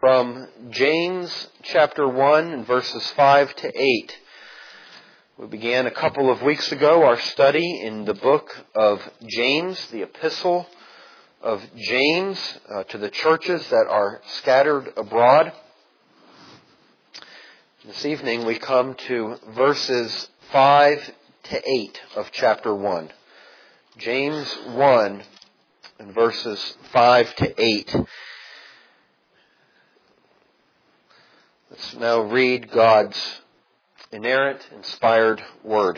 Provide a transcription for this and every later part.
from James chapter 1 and verses 5 to 8. We began a couple of weeks ago our study in the book of James, the epistle of James to the churches that are scattered abroad. This evening we come to verses 5 to 8 of chapter 1. James 1 and verses 5 to 8. Let's now read God's inerrant, inspired word.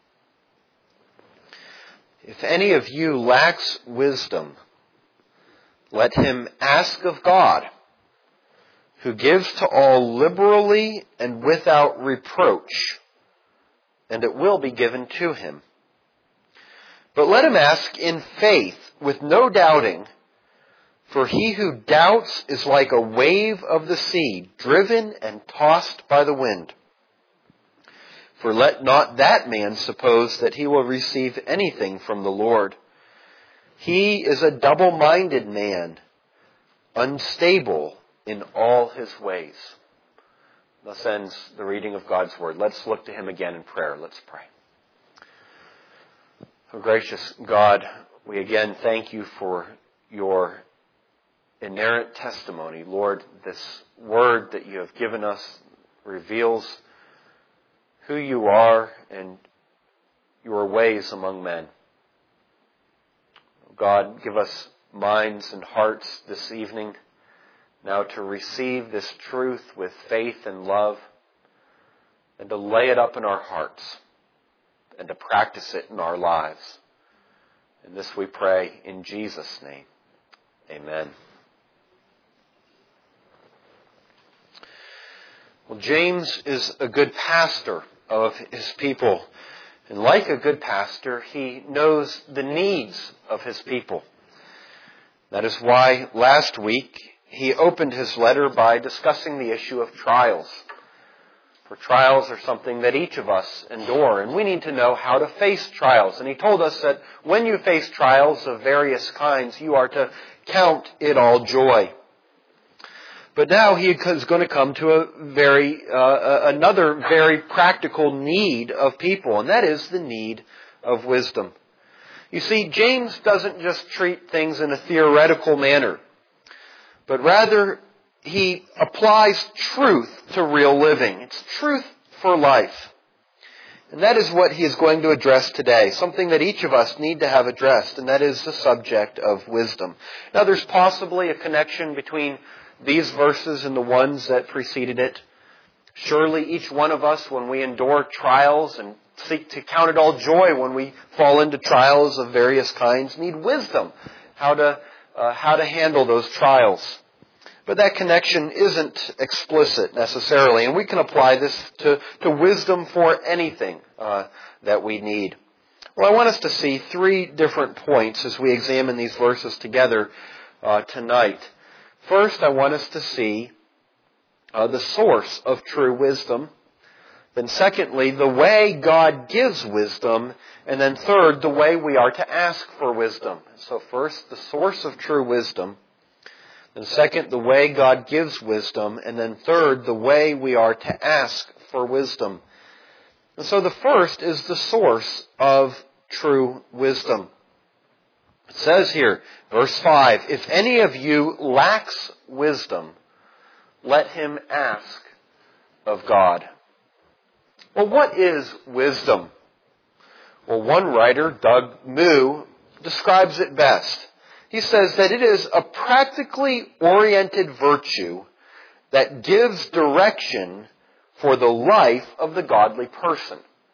If any of you lacks wisdom, let him ask of God, who gives to all liberally and without reproach, and it will be given to him. But let him ask in faith, with no doubting, for he who doubts is like a wave of the sea, driven and tossed by the wind. For let not that man suppose that he will receive anything from the Lord. He is a double-minded man, unstable in all his ways. Thus ends the reading of God's word. Let's look to him again in prayer. Let's pray. Oh, gracious God, we again thank you for your inerrant testimony. Lord, this word that you have given us reveals who you are and your ways among men. God, give us minds and hearts this evening now to receive this truth with faith and love and to lay it up in our hearts and to practice it in our lives. And this we pray in Jesus' name. Amen. Well, James is a good pastor of his people. And like a good pastor, he knows the needs of his people. That is why last week he opened his letter by discussing the issue of trials. For trials are something that each of us endure, and we need to know how to face trials. And he told us that when you face trials of various kinds, you are to count it all joy. But now he is going to come to another very practical need of people, and that is the need of wisdom. You see, James doesn't just treat things in a theoretical manner, but rather he applies truth to real living. It's truth for life. And that is what he is going to address today, something that each of us need to have addressed, and that is the subject of wisdom. Now, there's possibly a connection between these verses and the ones that preceded it. Surely each one of us, when we endure trials and seek to count it all joy when we fall into trials of various kinds, need wisdom how to handle those trials. But that connection isn't explicit necessarily, and we can apply this to wisdom for anything that we need. Well, I want us to see three different points as we examine these verses together tonight. First, I want us to see the source of true wisdom. Then secondly, the way God gives wisdom. And then third, the way we are to ask for wisdom. So first, the source of true wisdom. Then second, the way God gives wisdom. And then third, the way we are to ask for wisdom. And so the first is the source of true wisdom. It says here, verse 5, if any of you lacks wisdom, let him ask of God. Well, what is wisdom? Well, one writer, Doug Moo, describes it best. He says that it is a practically oriented virtue that gives direction for the life of the godly person.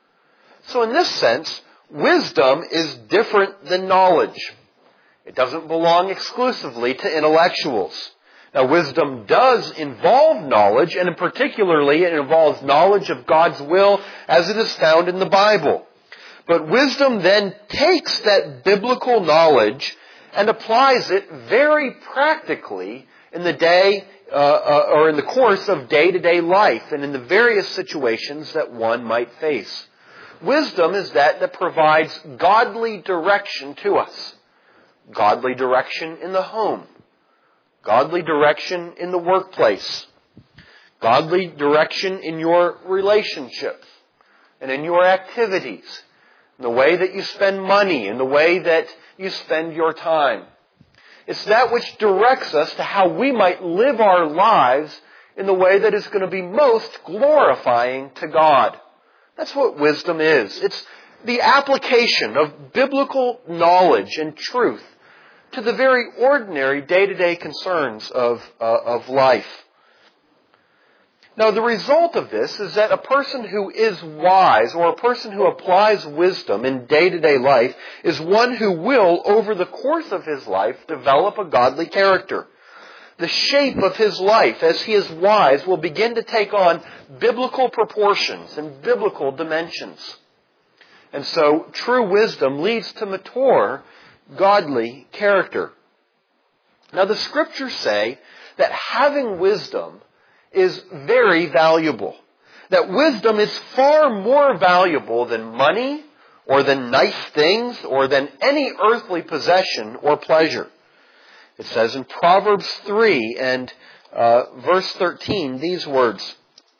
So in this sense, wisdom is different than knowledge. It doesn't belong exclusively to intellectuals. Now, wisdom does involve knowledge, and particularly it involves knowledge of God's will as it is found in the Bible. But wisdom then takes that biblical knowledge and applies it very practically in the day or in the course of day-to-day life and in the various situations that one might face. Wisdom is that provides godly direction to us. Godly direction in the home. Godly direction in the workplace. Godly direction in your relationships and in your activities. In the way that you spend money, in the way that you spend your time. It's that which directs us to how we might live our lives in the way that is going to be most glorifying to God. That's what wisdom is. It's the application of biblical knowledge and truth to the very ordinary day-to-day concerns of life. Now, the result of this is that a person who is wise, or a person who applies wisdom in day-to-day life, is one who will, over the course of his life, develop a godly character. The shape of his life, as he is wise, will begin to take on biblical proportions and biblical dimensions. And so, true wisdom leads to mature, godly character. Now, the Scriptures say that having wisdom is very valuable. That wisdom is far more valuable than money, or than nice things, or than any earthly possession or pleasure. It says in Proverbs 3 and verse 13 these words.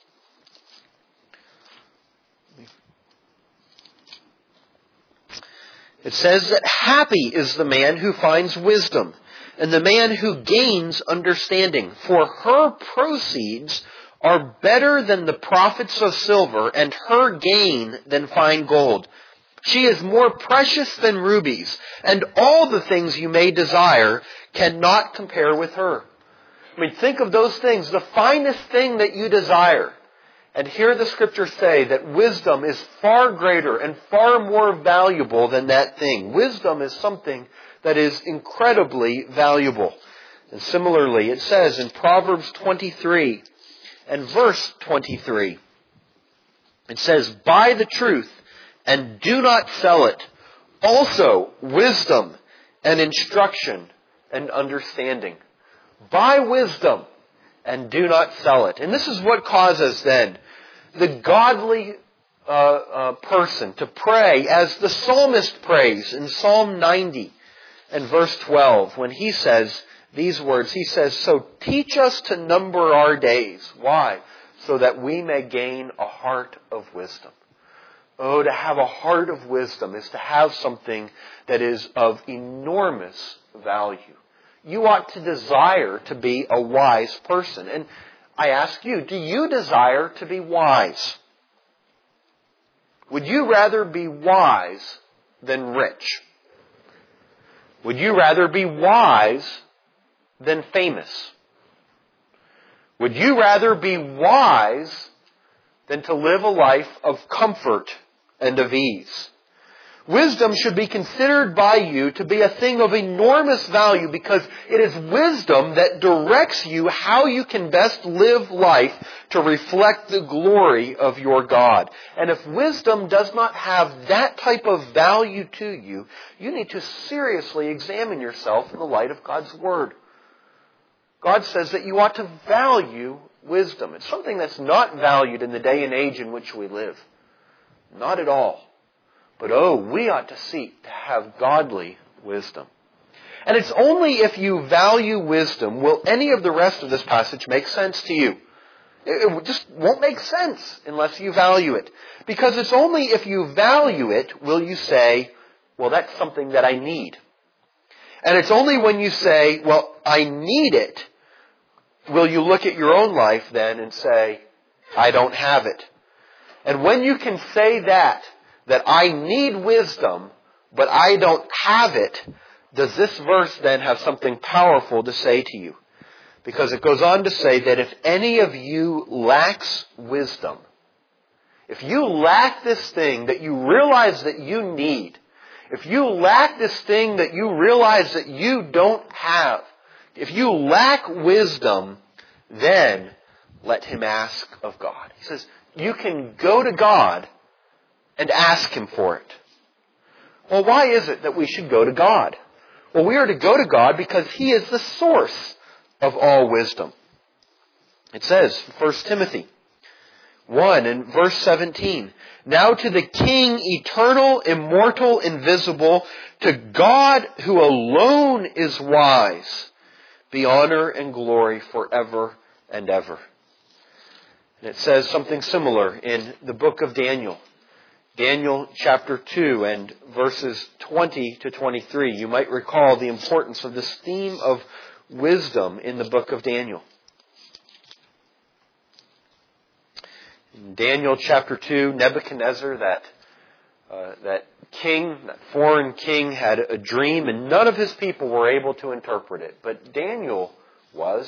It says that happy is the man who finds wisdom, and the man who gains understanding, for her proceeds are better than the profits of silver, and her gain than fine gold. She is more precious than rubies, and all the things you may desire cannot compare with her. I mean, think of those things, the finest thing that you desire. And here the Scriptures say that wisdom is far greater and far more valuable than that thing. Wisdom is something that is incredibly valuable. And similarly, it says in Proverbs 23 and verse 23, it says, "Buy the truth and do not sell it. Also, wisdom and instruction and understanding." Buy wisdom and do not sell it. And this is what causes then the godly person to pray as the psalmist prays in Psalm 90 and verse 12 when he says these words. He says, "So teach us to number our days." Why? So that we may gain a heart of wisdom. Oh, to have a heart of wisdom is to have something that is of enormous value. You ought to desire to be a wise person. And I ask you, do you desire to be wise? Would you rather be wise than rich? Would you rather be wise than famous? Would you rather be wise than to live a life of comfort and of ease? Wisdom should be considered by you to be a thing of enormous value because it is wisdom that directs you how you can best live life to reflect the glory of your God. And if wisdom does not have that type of value to you, you need to seriously examine yourself in the light of God's Word. God says that you ought to value wisdom. It's something that's not valued in the day and age in which we live. Not at all. But we ought to seek to have godly wisdom. And it's only if you value wisdom will any of the rest of this passage make sense to you. It just won't make sense unless you value it. Because it's only if you value it will you say, well, that's something that I need. And it's only when you say, well, I need it, will you look at your own life then and say, I don't have it. And when you can say that I need wisdom, but I don't have it, does this verse then have something powerful to say to you? Because it goes on to say that if any of you lacks wisdom, if you lack this thing that you realize that you need, if you lack this thing that you realize that you don't have, if you lack wisdom, then let him ask of God. He says, you can go to God and ask Him for it. Well, why is it that we should go to God? Well, we are to go to God because He is the source of all wisdom. It says, 1 Timothy 1 and verse 17, "Now to the King, eternal, immortal, invisible, to God who alone is wise, be honor and glory forever and ever. And it says something similar in the book of Daniel. Daniel chapter 2 and verses 20 to 23. You might recall the importance of this theme of wisdom in the book of Daniel. In Daniel chapter 2, Nebuchadnezzar, that king, that foreign king, had a dream, and none of his people were able to interpret it. But Daniel was.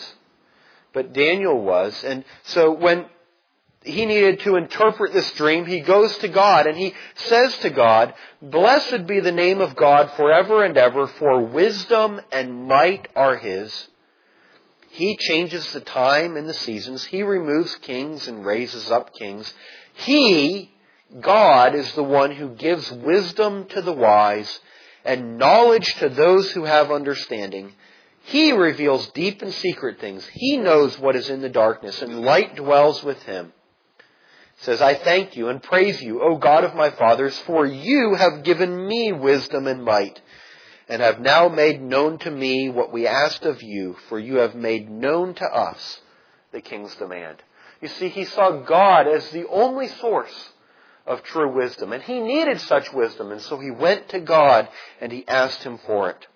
And so when he needed to interpret this dream, he goes to God and he says to God, "Blessed be the name of God forever and ever, for wisdom and might are His. He changes the time and the seasons. He removes kings and raises up kings. He, God, is the one who gives wisdom to the wise and knowledge to those who have understanding. He reveals deep and secret things. He knows what is in the darkness, and light dwells with Him." It says, "I thank you and praise you, O God of my fathers, for you have given me wisdom and might, and have now made known to me what we asked of you, for you have made known to us the king's demand." You see, he saw God as the only source of true wisdom, and he needed such wisdom, and so he went to God and he asked Him for it.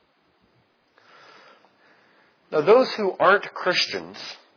Now, those who aren't Christians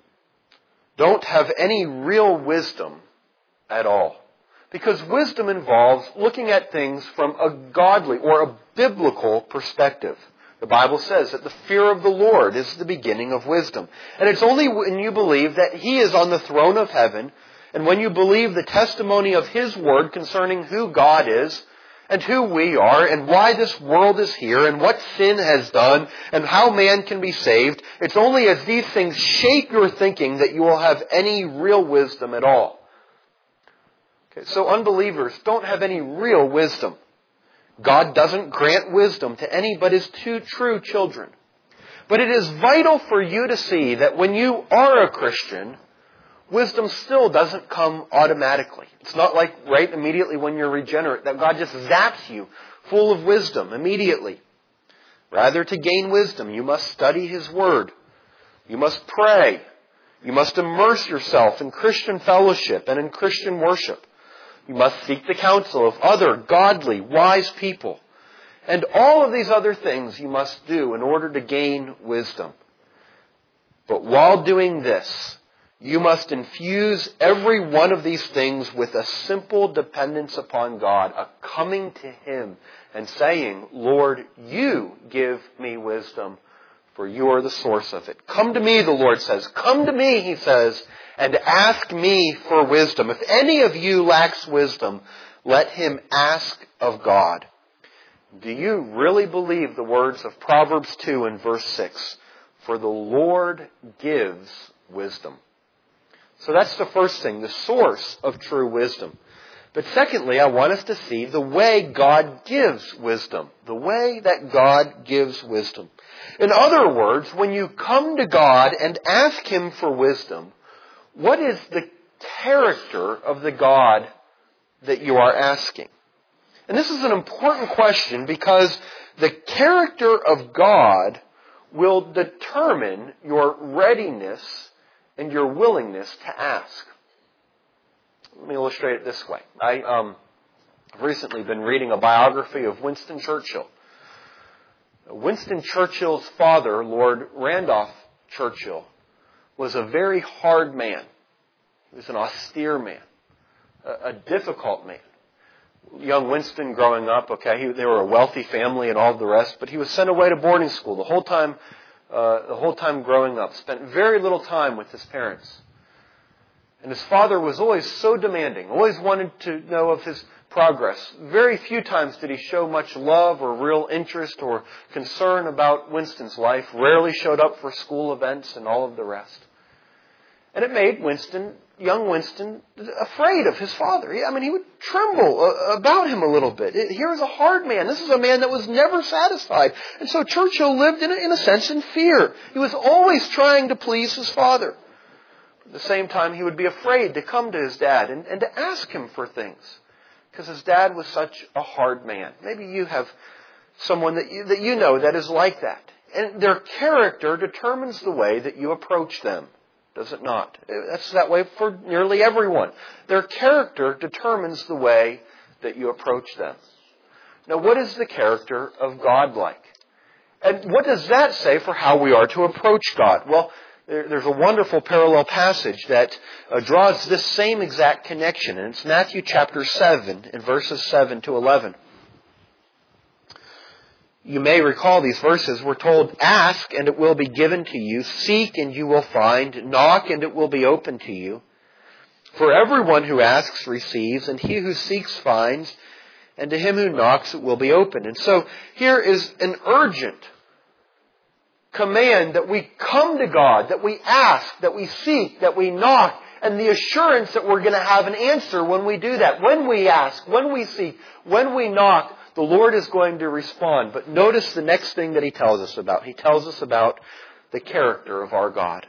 don't have any real wisdom at all. Because wisdom involves looking at things from a godly or a biblical perspective. The Bible says that the fear of the Lord is the beginning of wisdom. And it's only when you believe that He is on the throne of heaven, and when you believe the testimony of His Word concerning who God is, and who we are, and why this world is here, and what sin has done, and how man can be saved, it's only as these things shape your thinking that you will have any real wisdom at all. Okay, so unbelievers don't have any real wisdom. God doesn't grant wisdom to any but His two true children. But it is vital for you to see that when you are a Christian, wisdom still doesn't come automatically. It's not like right immediately when you're regenerate that God just zaps you full of wisdom immediately. Rather, to gain wisdom, you must study His Word. You must pray. You must immerse yourself in Christian fellowship and in Christian worship. You must seek the counsel of other godly, wise people. And all of these other things you must do in order to gain wisdom. But while doing this, you must infuse every one of these things with a simple dependence upon God, a coming to Him and saying, "Lord, you give me wisdom, for you are the source of it." Come to me, the Lord says. Come to me, He says, and ask me for wisdom. If any of you lacks wisdom, let him ask of God. Do you really believe the words of Proverbs 2 and verse 6? For the Lord gives wisdom. So that's the first thing, the source of true wisdom. But secondly, I want us to see the way God gives wisdom. The way that God gives wisdom. In other words, when you come to God and ask Him for wisdom, what is the character of the God that you are asking? And this is an important question because the character of God will determine your readiness and your willingness to ask. Let me illustrate it this way. I've recently been reading a biography of Winston Churchill. Winston Churchill's father, Lord Randolph Churchill, was a very hard man. He was an austere man, a difficult man. Young Winston growing up, they were a wealthy family and all of the rest, but he was sent away to boarding school the whole time growing up. Spent very little time with his parents. And his father was always so demanding, always wanted to know of his progress. Very few times did he show much love or real interest or concern about Winston's life. Rarely showed up for school events and all of the rest. And it made young Winston, afraid of his father. He would tremble about him a little bit. Here is a hard man. This is a man that was never satisfied. And so Churchill lived, in a sense, in fear. He was always trying to please his father. At the same time, he would be afraid to come to his dad and to ask him for things. Because his dad was such a hard man. Maybe you have someone that you know that is like that. And their character determines the way that you approach them, does it not? That's that way for nearly everyone. Their character determines the way that you approach them. Now, what is the character of God like? And what does that say for how we are to approach God? Well, there's a wonderful parallel passage that draws this same exact connection, and it's Matthew chapter 7, in verses 7 to 11. You may recall these verses. We're told, "Ask, and it will be given to you. Seek, and you will find. Knock, and it will be opened to you. For everyone who asks receives, and he who seeks finds, and to him who knocks it will be opened." And so here is an urgent command that we come to God, that we ask, that we seek, that we knock, and the assurance that we're going to have an answer when we do that. When we ask, when we seek, when we knock, the Lord is going to respond. But notice the next thing that He tells us about. He tells us about the character of our God.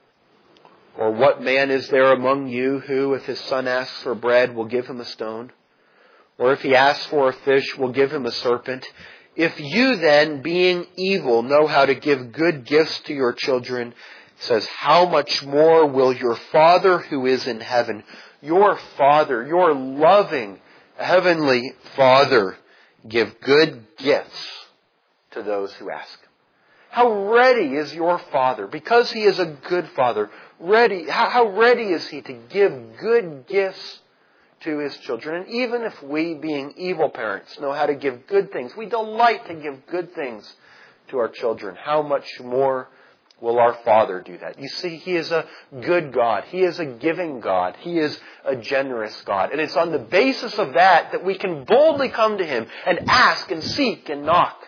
"Or what man is there among you who, if his son asks for bread, will give him a stone? Or if he asks for a fish, will give him a serpent? If you then, being evil, know how to give good gifts to your children," it says, "how much more will your Father who is in heaven," your Father, your loving Heavenly Father, "give good gifts to those who ask." How ready is your Father, because He is a good Father, how ready is He to give good gifts to His children? And even if we, being evil parents, know how to give good things, we delight to give good things to our children, how much more will our Father do that? You see, He is a good God. He is a giving God. He is a generous God. And it's on the basis of that we can boldly come to Him and ask and seek and knock.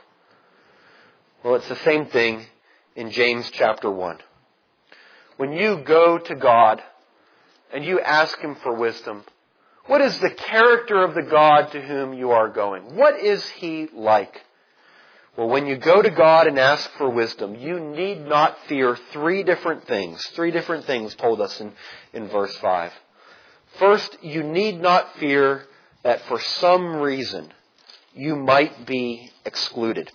Well, it's the same thing in James chapter 1. When you go to God and you ask Him for wisdom, what is the character of the God to whom you are going? What is He like? Well, when you go to God and ask for wisdom, you need not fear three different things. Three different things told us in verse 5. First, you need not fear that for some reason you might be excluded.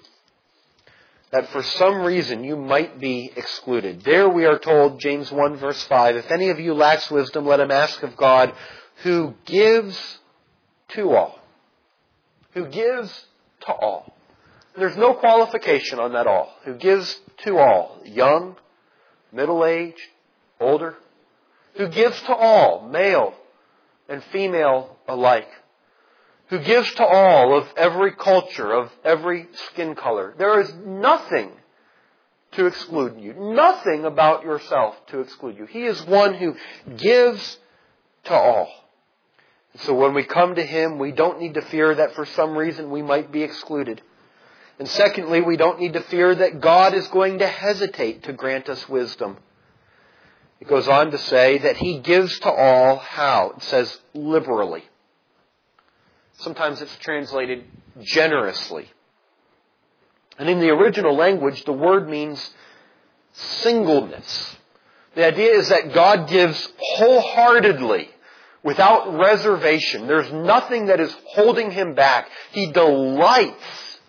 That for some reason you might be excluded. There we are told, James 1 verse 5, "If any of you lacks wisdom, let him ask of God, who gives to all." Who gives to all. There's no qualification on that all. Who gives to all. Young, middle-aged, older. Who gives to all, male and female alike. Who gives to all of every culture, of every skin color. There is nothing to exclude you. Nothing about yourself to exclude you. He is one who gives to all. So when we come to Him, we don't need to fear that for some reason we might be excluded. And secondly, we don't need to fear that God is going to hesitate to grant us wisdom. It goes on to say that He gives to all how? It says liberally. Sometimes it's translated generously. And in the original language, the word means singleness. The idea is that God gives wholeheartedly, without reservation. There's nothing that is holding Him back. He delights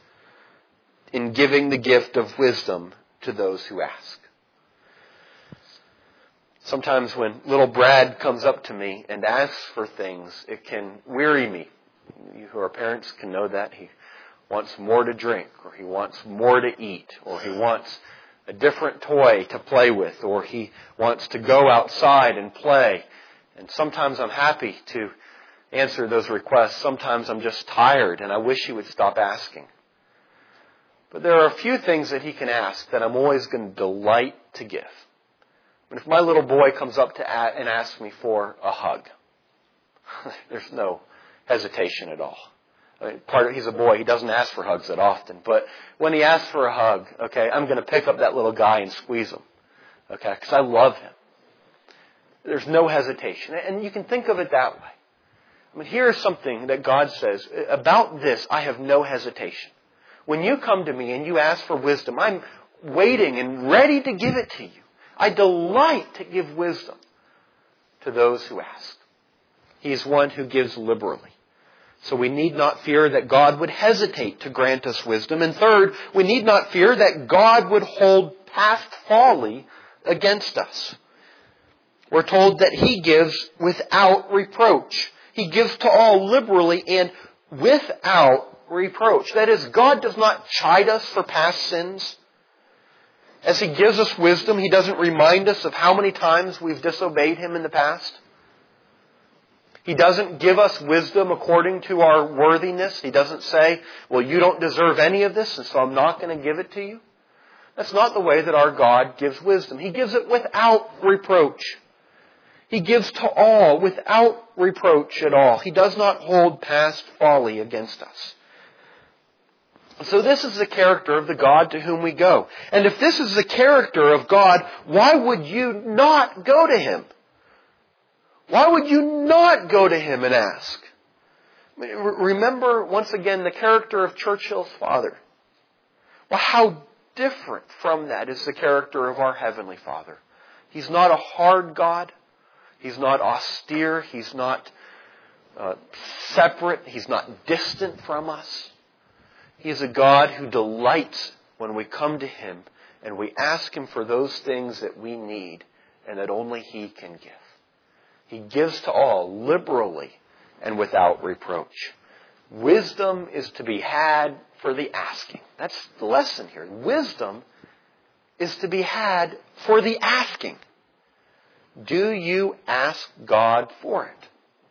in giving the gift of wisdom to those who ask. Sometimes when little Brad comes up to me and asks for things, it can weary me. You who are parents can know that. He wants more to drink, or he wants more to eat, or he wants a different toy to play with, or he wants to go outside and play. And sometimes I'm happy to answer those requests. Sometimes I'm just tired and I wish he would stop asking. But there are a few things that he can ask that I'm always going to delight to give. But if my little boy comes up and asks me for a hug, there's no hesitation at all. I mean, he's a boy. He doesn't ask for hugs that often. But when he asks for a hug, okay, I'm going to pick up that little guy and squeeze him. Okay, because I love him. There's no hesitation. And you can think of it that way. I mean, here's something that God says. About this, I have no hesitation. When you come to me and you ask for wisdom, I'm waiting and ready to give it to you. I delight to give wisdom to those who ask. He is one who gives liberally. So we need not fear that God would hesitate to grant us wisdom. And third, we need not fear that God would hold past folly against us. We're told that He gives without reproach. He gives to all liberally and without reproach. That is, God does not chide us for past sins. As He gives us wisdom, He doesn't remind us of how many times we've disobeyed Him in the past. He doesn't give us wisdom according to our worthiness. He doesn't say, well, you don't deserve any of this, and so I'm not going to give it to you. That's not the way that our God gives wisdom. He gives it without reproach. He gives to all without reproach at all. He does not hold past folly against us. So this is the character of the God to whom we go. And if this is the character of God, why would you not go to Him? Why would you not go to Him and ask? Remember, once again, the character of Churchill's father. Well, how different from that is the character of our Heavenly Father. He's not a hard God. He's not austere. He's not separate. He's not distant from us. He is a God who delights when we come to Him and we ask Him for those things that we need and that only He can give. He gives to all liberally and without reproach. Wisdom is to be had for the asking. That's the lesson here. Wisdom is to be had for the asking. Do you ask God for it?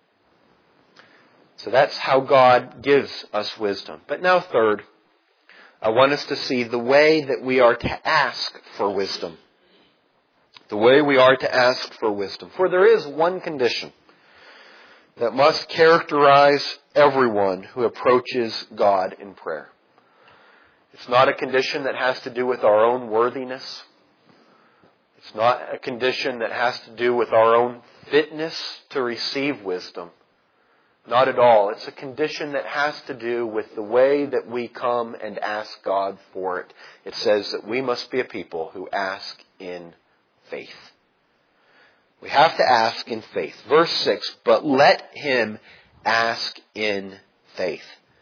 So that's how God gives us wisdom. But now third, I want us to see the way that we are to ask for wisdom. The way we are to ask for wisdom. For there is one condition that must characterize everyone who approaches God in prayer. It's not a condition that has to do with our own worthiness. It's not a condition that has to do with our own fitness to receive wisdom. Not at all. It's a condition that has to do with the way that we come and ask God for it. It says that we must be a people who ask in faith. We have to ask in faith. Verse 6, but let him ask in faith.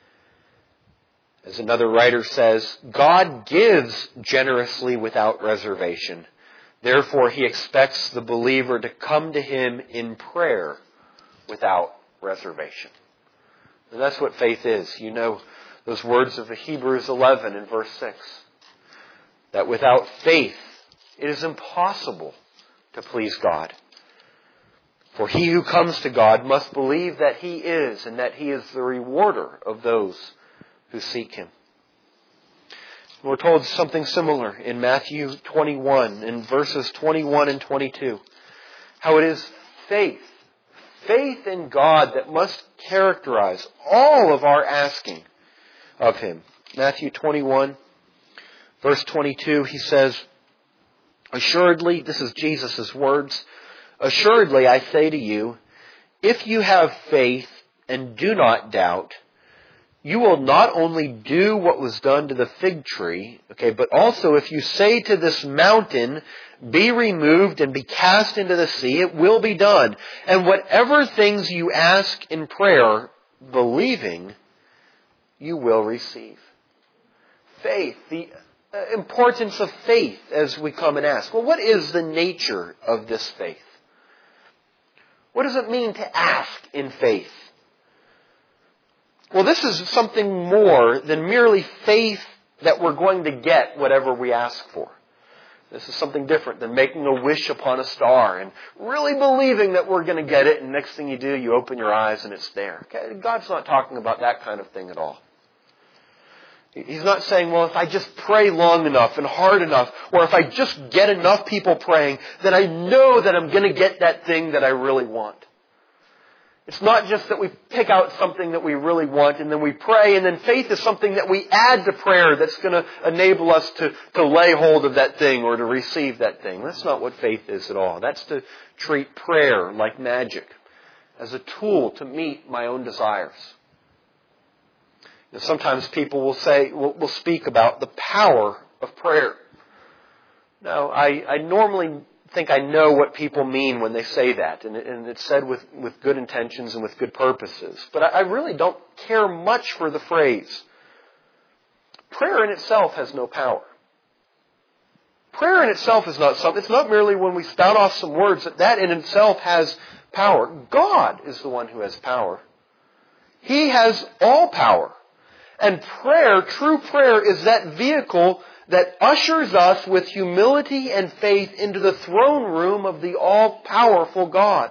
As another writer says, God gives generously without reservation. Therefore, He expects the believer to come to Him in prayer without reservation. And that's what faith is. You know those words of Hebrews 11 in verse 6. That without faith, it is impossible to please God. For he who comes to God must believe that He is, and that He is the rewarder of those who seek Him. We're told something similar in Matthew 21, in verses 21 and 22. How it is faith in God that must characterize all of our asking of Him. Matthew 21, verse 22, He says, assuredly, this is Jesus' words, assuredly I say to you, if you have faith and do not doubt, you will not only do what was done to the fig tree, but also if you say to this mountain, be removed and be cast into the sea, it will be done. And whatever things you ask in prayer, believing, you will receive. Faith, the importance of faith as we come and ask. Well, what is the nature of this faith? What does it mean to ask in faith? Well, this is something more than merely faith that we're going to get whatever we ask for. This is something different than making a wish upon a star and really believing that we're going to get it, and next thing you do, you open your eyes and it's there. Okay? God's not talking about that kind of thing at all. He's not saying, well, if I just pray long enough and hard enough, or if I just get enough people praying, then I know that I'm going to get that thing that I really want. It's not just that we pick out something that we really want and then we pray, and then faith is something that we add to prayer that's going to enable us to lay hold of that thing or to receive that thing. That's not what faith is at all. That's to treat prayer like magic, as a tool to meet my own desires. Sometimes people will speak about the power of prayer. Now, I normally think I know what people mean when they say that. And it's said with good intentions and with good purposes. But I really don't care much for the phrase. Prayer in itself has no power. Prayer in itself is not something. It's not merely when we spout off some words that in itself has power. God is the one who has power. He has all power. And prayer, true prayer, is that vehicle that ushers us with humility and faith into the throne room of the all-powerful God.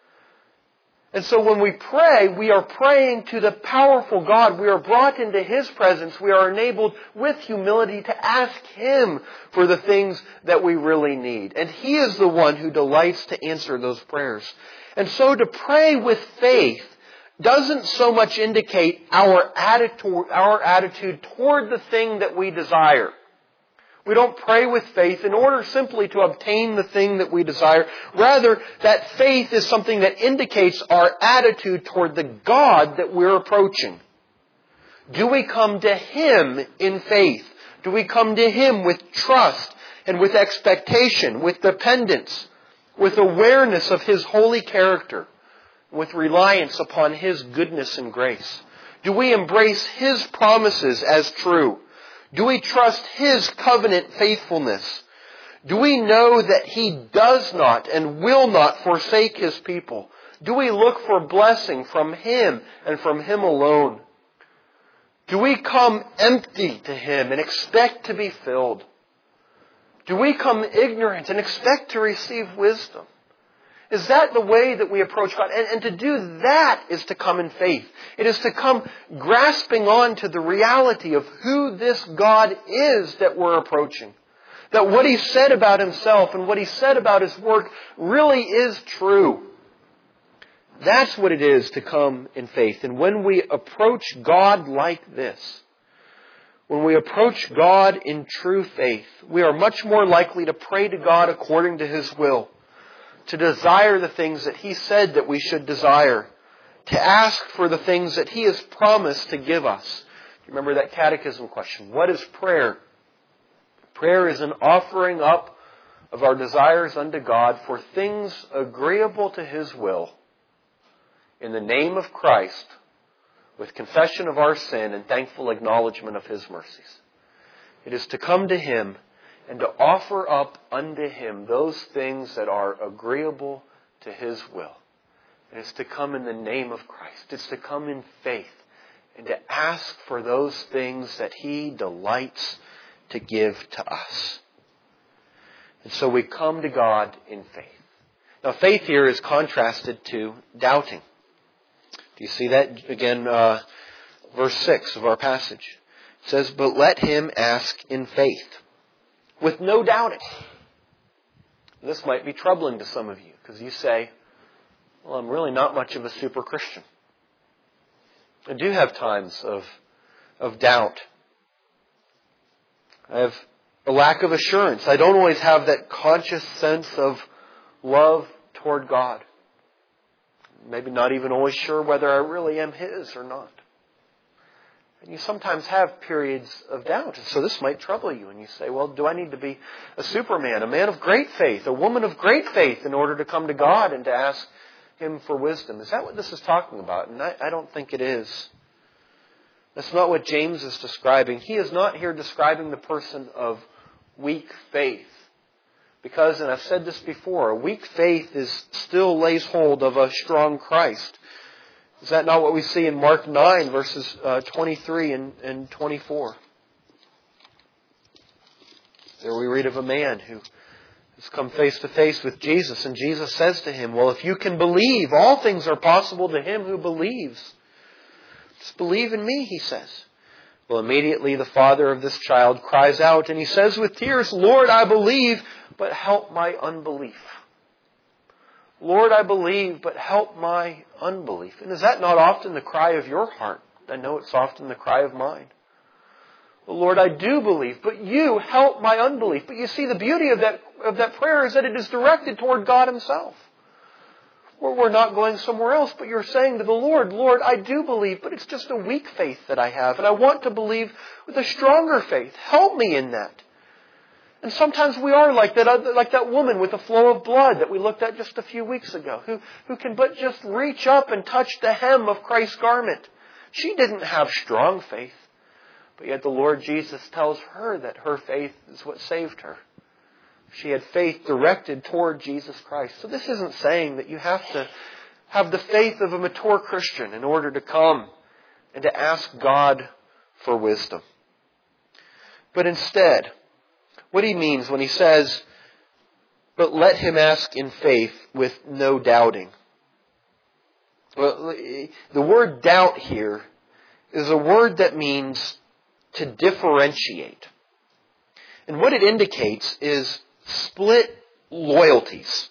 And so when we pray, we are praying to the powerful God. We are brought into His presence. We are enabled with humility to ask Him for the things that we really need. And He is the one who delights to answer those prayers. And so to pray with faith doesn't so much indicate our attitude toward the thing that we desire. We don't pray with faith in order simply to obtain the thing that we desire. Rather, that faith is something that indicates our attitude toward the God that we're approaching. Do we come to Him in faith? Do we come to Him with trust and with expectation, with dependence, with awareness of His holy character, with reliance upon His goodness and grace? Do we embrace His promises as true? Do we trust His covenant faithfulness? Do we know that He does not and will not forsake His people? Do we look for blessing from Him and from Him alone? Do we come empty to Him and expect to be filled? Do we come ignorant and expect to receive wisdom? Is that the way that we approach God? And to do that is to come in faith. It is to come grasping on to the reality of who this God is that we're approaching. That what He said about Himself and what He said about His work really is true. That's what it is to come in faith. And when we approach God like this, when we approach God in true faith, we are much more likely to pray to God according to His will, to desire the things that He said that we should desire, to ask for the things that He has promised to give us. Remember that catechism question. What is prayer? Prayer is an offering up of our desires unto God for things agreeable to His will, in the name of Christ, with confession of our sin and thankful acknowledgement of His mercies. It is to come to Him and to offer up unto Him those things that are agreeable to His will. And it's to come in the name of Christ. It's to come in faith and to ask for those things that He delights to give to us. And so we come to God in faith. Now faith here is contrasted to doubting. Do you see that? Again, verse 6 of our passage. It says, "But let him ask in faith, with no doubting." This might be troubling to some of you, because you say, well, I'm really not much of a super Christian. I do have times of doubt. I have a lack of assurance. I don't always have that conscious sense of love toward God. Maybe not even always sure whether I really am His or not. And you sometimes have periods of doubt. So this might trouble you. And you say, well, do I need to be a superman, a man of great faith, a woman of great faith in order to come to God and to ask Him for wisdom? Is that what this is talking about? And I don't think it is. That's not what James is describing. He is not here describing the person of weak faith. Because, and I've said this before, a weak faith still lays hold of a strong Christ. Is that not what we see in Mark 9, verses 23 and 24? There we read of a man who has come face to face with Jesus, and Jesus says to him, well, if you can believe, all things are possible to him who believes. Just believe in me, he says. Well, immediately the father of this child cries out, and he says with tears, Lord, I believe, but help my unbelief. Lord, I believe, but help my unbelief. And is that not often the cry of your heart? I know it's often the cry of mine. Well, Lord, I do believe, but you help my unbelief. But you see, the beauty of that prayer is that it is directed toward God Himself. We're not going somewhere else, but you're saying to the Lord, Lord, I do believe, but it's just a weak faith that I have, and I want to believe with a stronger faith. Help me in that. And sometimes we are like that woman with the flow of blood that we looked at just a few weeks ago, who can but just reach up and touch the hem of Christ's garment. She didn't have strong faith, but yet the Lord Jesus tells her that her faith is what saved her. She had faith directed toward Jesus Christ. So this isn't saying that you have to have the faith of a mature Christian in order to come and to ask God for wisdom. But instead, what he means when he says, but let him ask in faith with no doubting. Well, the word doubt here is a word that means to differentiate. And what it indicates is split loyalties.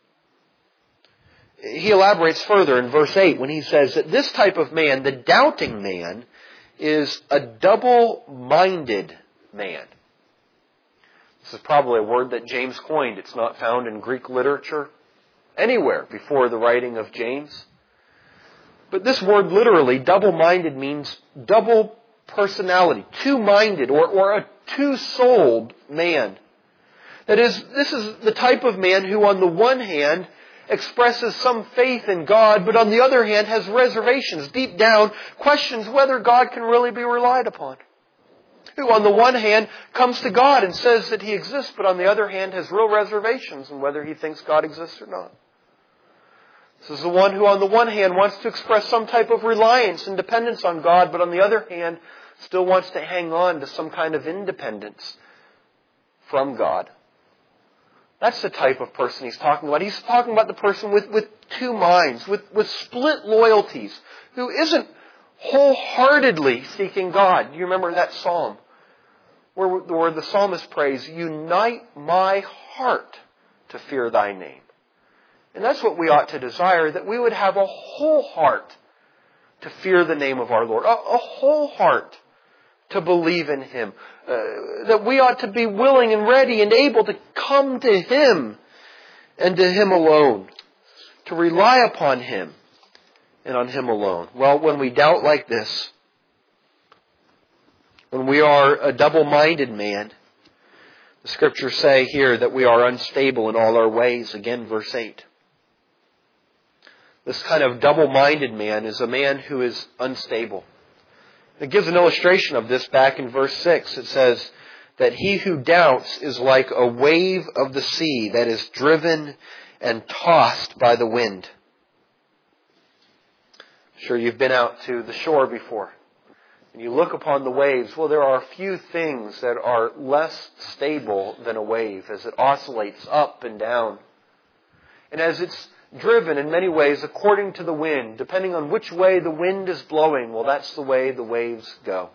He elaborates further in verse 8 when he says that this type of man, the doubting man, is a double-minded man. This is probably a word that James coined. It's not found in Greek literature anywhere before the writing of James. But this word literally, double-minded, means double personality, two-minded, or a two-souled man. That is, this is the type of man who on the one hand expresses some faith in God, but on the other hand has reservations, deep down, questions whether God can really be relied upon. Who on the one hand comes to God and says that He exists, but on the other hand has real reservations in whether he thinks God exists or not. This is the one who on the one hand wants to express some type of reliance and dependence on God, but on the other hand still wants to hang on to some kind of independence from God. That's the type of person he's talking about. He's talking about the person with two minds, with split loyalties, who isn't wholeheartedly seeking God. You remember that psalm where the psalmist prays, "Unite my heart to fear thy name." And that's what we ought to desire, that we would have a whole heart to fear the name of our Lord, a whole heart to believe in Him, that we ought to be willing and ready and able to come to Him and to Him alone, to rely upon Him and on Him alone. Well, when we doubt like this, when we are a double-minded man, the Scriptures say here that we are unstable in all our ways. Again, verse 8. This kind of double-minded man is a man who is unstable. It gives an illustration of this back in verse 6. It says that he who doubts is like a wave of the sea that is driven and tossed by the wind. I'm sure you've been out to the shore before. And you look upon the waves. Well, there are a few things that are less stable than a wave as it oscillates up and down. And as it's driven in many ways according to the wind, depending on which way the wind is blowing, well, that's the way the waves go.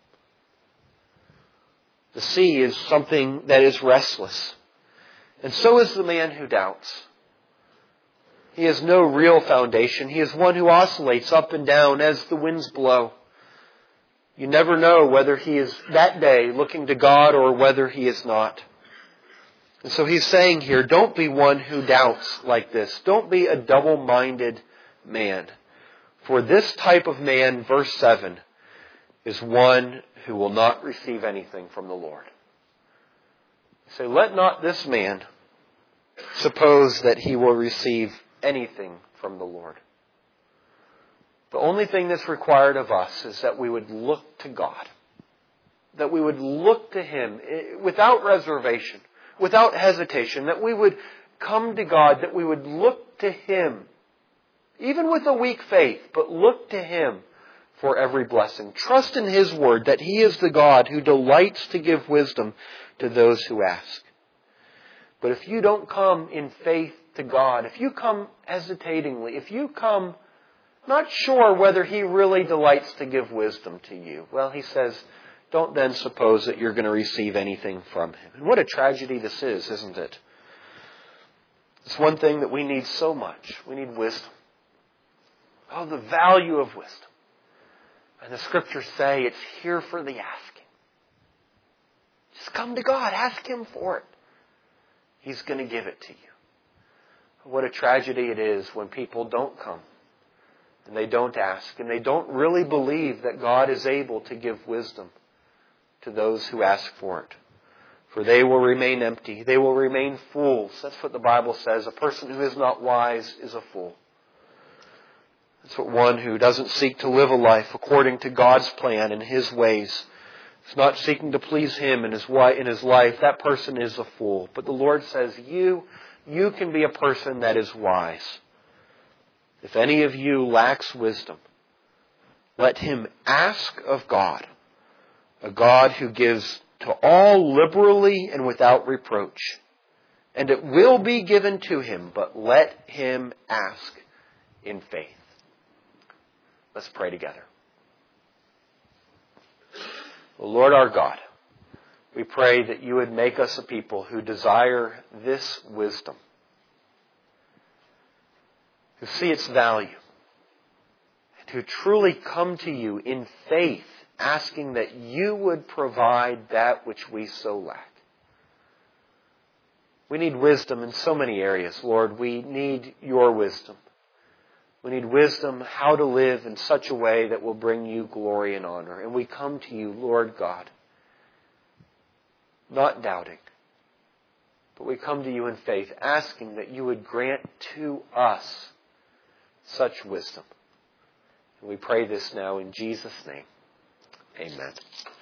The sea is something that is restless. And so is the man who doubts. He has no real foundation. He is one who oscillates up and down as the winds blow. You never know whether he is that day looking to God or whether he is not. And so he's saying here, don't be one who doubts like this. Don't be a double-minded man. For this type of man, verse 7, is one who will not receive anything from the Lord. So let not this man suppose that he will receive anything from the Lord. The only thing that's required of us is that we would look to God. That we would look to Him without reservation, without hesitation, that we would come to God, that we would look to Him, even with a weak faith, but look to Him for every blessing. Trust in His word that He is the God who delights to give wisdom to those who ask. But if you don't come in faith to God, if you come hesitatingly, if you come not sure whether He really delights to give wisdom to you, well, He says, don't then suppose that you're going to receive anything from Him. And what a tragedy this is, isn't it? It's one thing that we need so much. We need wisdom. Oh, the value of wisdom. And the Scriptures say it's here for the asking. Just come to God. Ask Him for it. He's going to give it to you. What a tragedy it is when people don't come. And they don't ask. And they don't really believe that God is able to give wisdom to those who ask for it. For they will remain empty. They will remain fools. That's what the Bible says. A person who is not wise is a fool. That's what one who doesn't seek to live a life according to God's plan and His ways, is not seeking to please Him in his life, that person is a fool. But the Lord says, you can be a person that is wise. If any of you lacks wisdom, let him ask of God, a God who gives to all liberally and without reproach. And it will be given to him, but let him ask in faith. Let's pray together. O Lord our God, we pray that you would make us a people who desire this wisdom, who see its value, and who truly come to you in faith, asking that you would provide that which we so lack. We need wisdom in so many areas, Lord. We need your wisdom. We need wisdom how to live in such a way that will bring you glory and honor. And we come to you, Lord God, not doubting, but we come to you in faith, asking that you would grant to us such wisdom. And we pray this now in Jesus' name. Amen.